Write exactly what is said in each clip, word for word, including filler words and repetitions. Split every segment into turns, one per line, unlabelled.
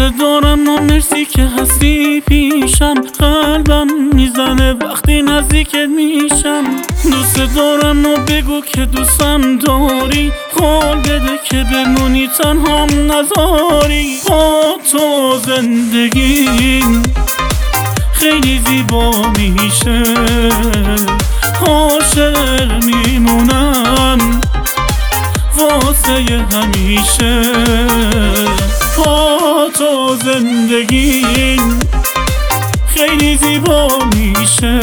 دوست دارم و مرسی که هستی پیشم، قلبم میزنه وقتی نزدیکت میشم. دوست دارم و بگو که دوستم داری، قول بده که بمونی تنهام نذاری. با تو زندگیم خیلی زیبا میشه، عاشق میمونم واسه همیشه. با تو زندگیم خیلی زیبا میشه،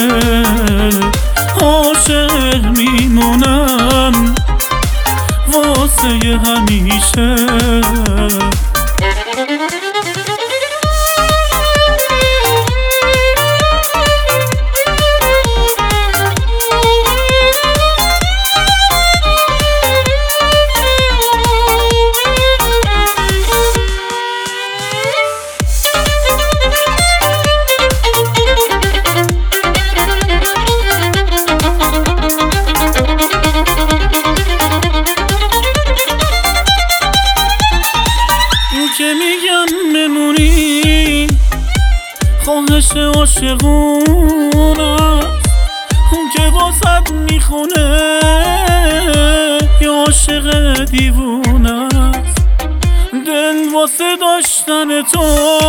عاشق میمونم واسه همیشه. که میگم بمونی خواهش عاشقون است، اون که واسد میخونه یا عاشق دیوونه است. دل واسه داشتن تو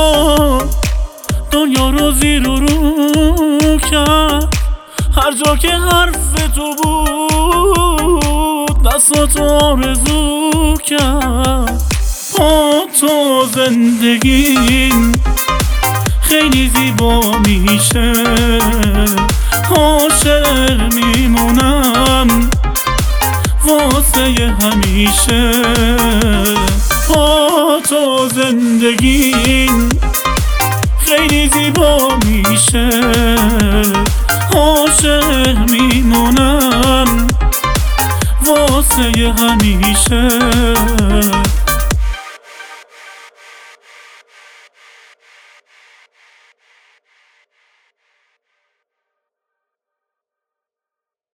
دنیا رو زیر و رو کرد، هر جا که حرف تو بود دستاتو آرزو کرد. با تو زندگیم خیلی زیبا میشه، عاشق میمونم واسه همیشه. با تو زندگیم خیلی زیبا میشه، عاشق میمونم واسه همیشه.